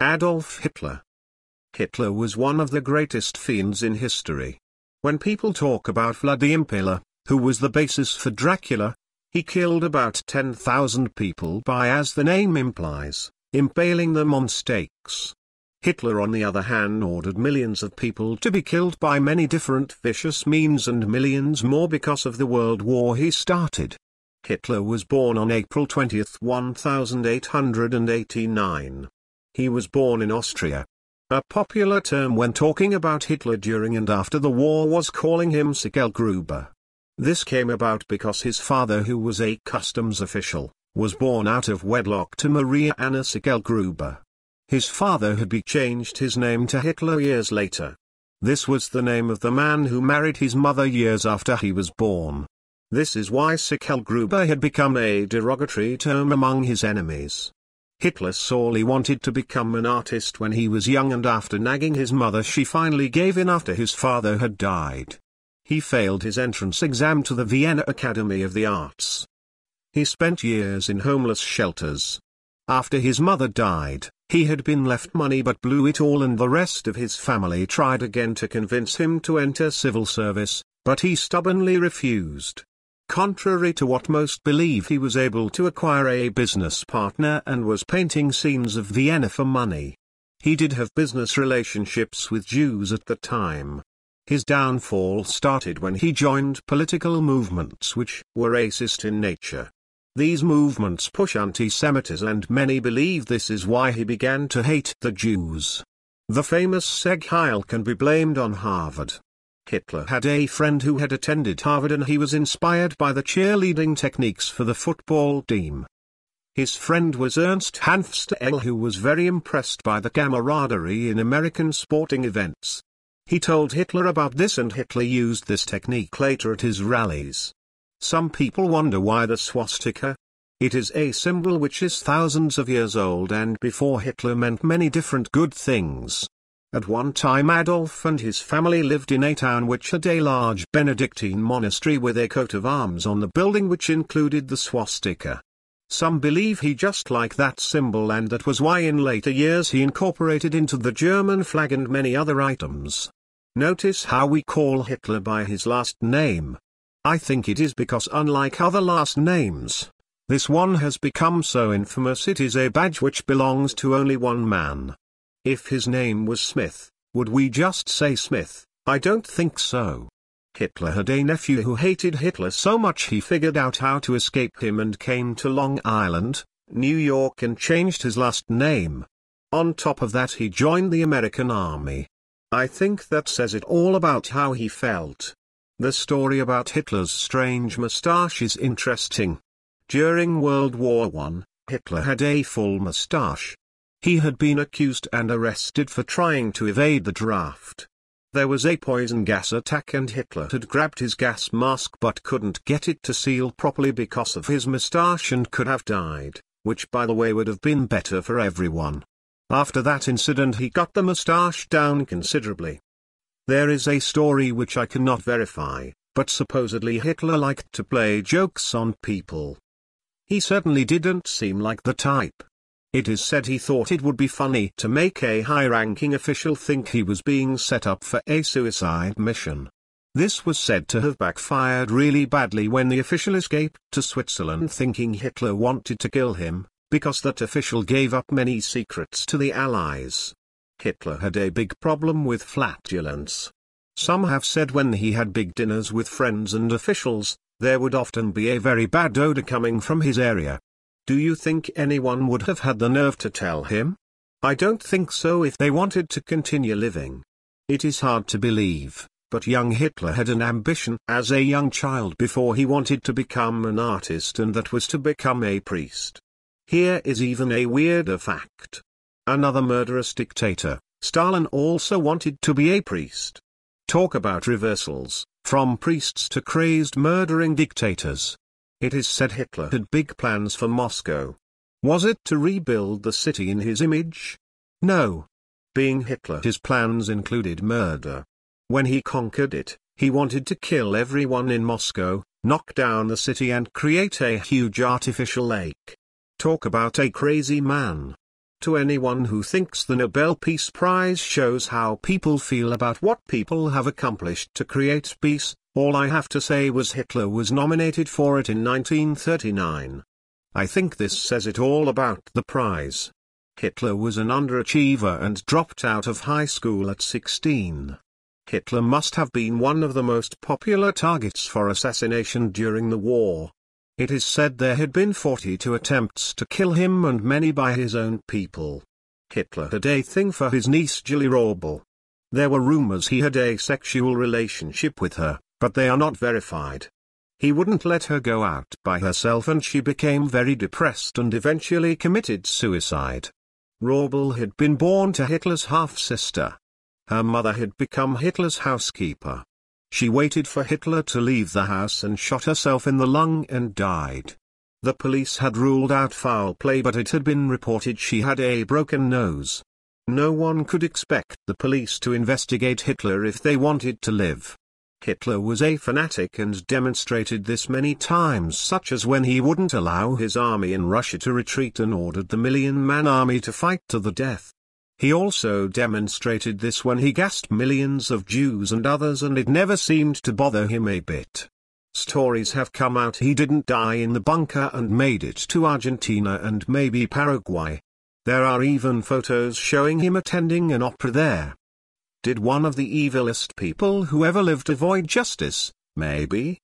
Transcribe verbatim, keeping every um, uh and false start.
Adolf Hitler. Hitler was one of the greatest fiends in history. When people talk about Vlad the Impaler, who was the basis for Dracula, he killed about ten thousand people by, as the name implies, impaling them on stakes. Hitler, on the other hand, ordered millions of people to be killed by many different vicious means, and millions more because of the world war he started. Hitler was born on April twentieth eighteen eighty-nine. He was born in Austria. A popular term when talking about Hitler during and after the war was calling him Sichelgruber. This came about because his father, who was a customs official, was born out of wedlock to Maria Anna Sichelgruber. His father had be changed his name to Hitler years later. This was the name of the man who married his mother years after he was born. This is why Sichelgruber had become a derogatory term among his enemies. Hitler sorely wanted to become an artist when he was young, and after nagging his mother she finally gave in after his father had died. He failed his entrance exam to the Vienna Academy of the Arts. He spent years in homeless shelters. After his mother died, he had been left money but blew it all, and the rest of his family tried again to convince him to enter civil service, but he stubbornly refused. Contrary to what most believe, he was able to acquire a business partner and was painting scenes of Vienna for money. He did have business relationships with Jews at the time. His downfall started when he joined political movements which were racist in nature. These movements push anti-Semitism, and many believe this is why he began to hate the Jews. The famous Sieg Heil can be blamed on Harvard. Hitler had a friend who had attended Harvard, and he was inspired by the cheerleading techniques for the football team. His friend was Ernst Hanfstaengl, who was very impressed by the camaraderie in American sporting events. He told Hitler about this, and Hitler used this technique later at his rallies. Some people wonder why the swastika. It is a symbol which is thousands of years old, and before Hitler meant many different good things. At one time Adolf and his family lived in a town which had a large Benedictine monastery with a coat of arms on the building which included the swastika. Some believe he just liked that symbol, and that was why in later years he incorporated into the German flag and many other items. Notice how we call Hitler by his last name. I think it is because, unlike other last names, this one has become so infamous it is a badge which belongs to only one man. If his name was Smith, would we just say Smith? I don't think so. Hitler had a nephew who hated Hitler so much he figured out how to escape him and came to Long Island, New York, and changed his last name. On top of that, he joined the American Army. I think that says it all about how he felt. The story about Hitler's strange mustache is interesting. During World War One, Hitler had a full mustache. He had been accused and arrested for trying to evade the draft. There was a poison gas attack, and Hitler had grabbed his gas mask but couldn't get it to seal properly because of his mustache and could have died, which by the way would have been better for everyone. After that incident he got the mustache down considerably. There is a story which I cannot verify, but supposedly Hitler liked to play jokes on people. He certainly didn't seem like the type. It is said he thought it would be funny to make a high-ranking official think he was being set up for a suicide mission. This was said to have backfired really badly when the official escaped to Switzerland thinking Hitler wanted to kill him, because that official gave up many secrets to the Allies. Hitler had a big problem with flatulence. Some have said when he had big dinners with friends and officials, there would often be a very bad odor coming from his area. Do you think anyone would have had the nerve to tell him? I don't think so if they wanted to continue living. It is hard to believe, but young Hitler had an ambition as a young child before he wanted to become an artist, and that was to become a priest. Here is even a weirder fact. Another murderous dictator, Stalin, also wanted to be a priest. Talk about reversals, from priests to crazed murdering dictators. It is said Hitler had big plans for Moscow. Was it to rebuild the city in his image? No. Being Hitler, his plans included murder. When he conquered it, he wanted to kill everyone in Moscow, knock down the city and create a huge artificial lake. Talk about a crazy man. to anyone who thinks the Nobel Peace Prize shows how people feel about what people have accomplished to create peace, all I have to say was Hitler was nominated for it in nineteen thirty-nine. I think this says it all about the prize. Hitler was an underachiever and dropped out of high school at sixteen. Hitler must have been one of the most popular targets for assassination during the war. It is said there had been forty-two attempts to kill him and many by his own people. Hitler had a thing for his niece Julie Rorbel. There were rumors he had a sexual relationship with her, but they are not verified. He wouldn't let her go out by herself and she became very depressed and eventually committed suicide. Rorbel had been born to Hitler's half-sister. Her mother had become Hitler's housekeeper. She waited for Hitler to leave the house and shot herself in the lung and died. The police had ruled out foul play, but it had been reported she had a broken nose. No one could expect the police to investigate Hitler if they wanted to live. Hitler was a fanatic and demonstrated this many times, such as when he wouldn't allow his army in Russia to retreat and ordered the million-man army to fight to the death. He also demonstrated this when he gassed millions of Jews and others, and it never seemed to bother him a bit. Stories have come out he didn't die in the bunker and made it to Argentina and maybe Paraguay. There are even photos showing him attending an opera there. Did one of the evilest people who ever lived avoid justice? Maybe.